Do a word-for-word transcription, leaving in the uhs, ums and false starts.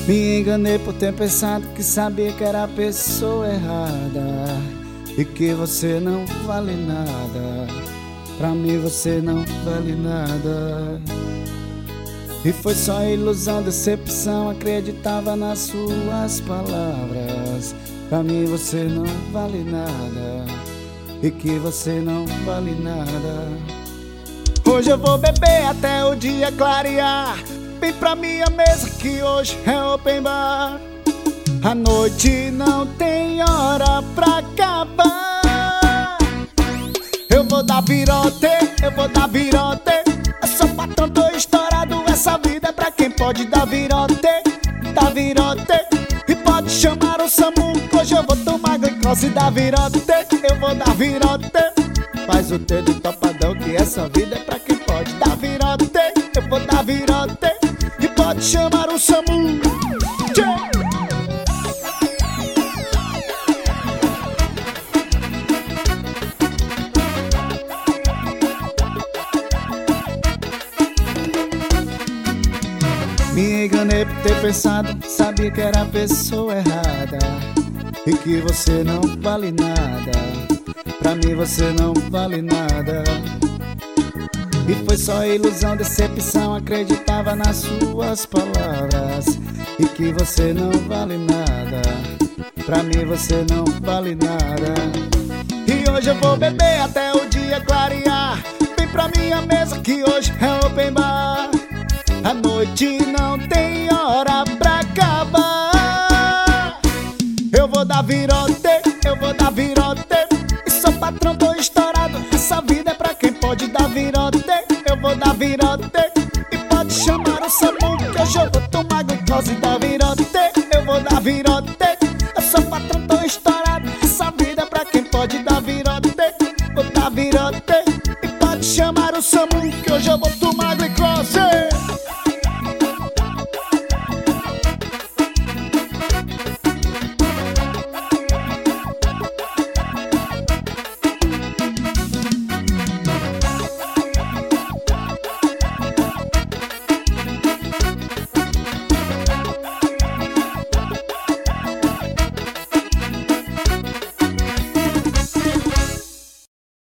Me enganei por ter pensado que sabia que era a pessoa errada e que você não vale nada. Pra mim você não vale nada. E foi só ilusão, decepção, acreditava nas suas palavras. Pra mim você não vale nada e que você não vale nada. Hoje eu vou beber até o dia clarear. Vem pra minha mesa que hoje é open bar. A noite não tem hora pra acabar. Eu vou dar virote, eu vou dar virote. Eu sou patrão, tô estourado. Essa vida é pra quem pode dar virote, dar virote. E pode chamar o SAMU, que hoje eu vou tomar glicose e dar virote. Eu vou dar virote. Faz o dedo topadão que essa vida é pra quem pode dar virote. Eu vou dar virote. E pode chamar o SAMU. Tchê! Me enganei por ter pensado, sabia que era a pessoa errada e que você não vale nada. Pra mim você não vale nada. E foi só ilusão, decepção, acreditava nas suas palavras e que você não vale nada. Pra mim você não vale nada. E hoje eu vou beber até o dia clarear. Vem pra minha mesa que hoje é open bar. A noite não tem hora pra acabar. Eu vou dar virote, eu vou dar virote. E sou patrão, tô estourado. Essa vida é pra quem pode dar virote. Eu vou dar virote. E pode chamar o SAMU, que hoje eu vou tomar glicose e dar virote. Eu vou dar virote. Eu sou patrão, tô estourado. Essa vida é pra quem pode dar virote. Vou dar virote. E pode chamar o SAMU, que hoje eu vou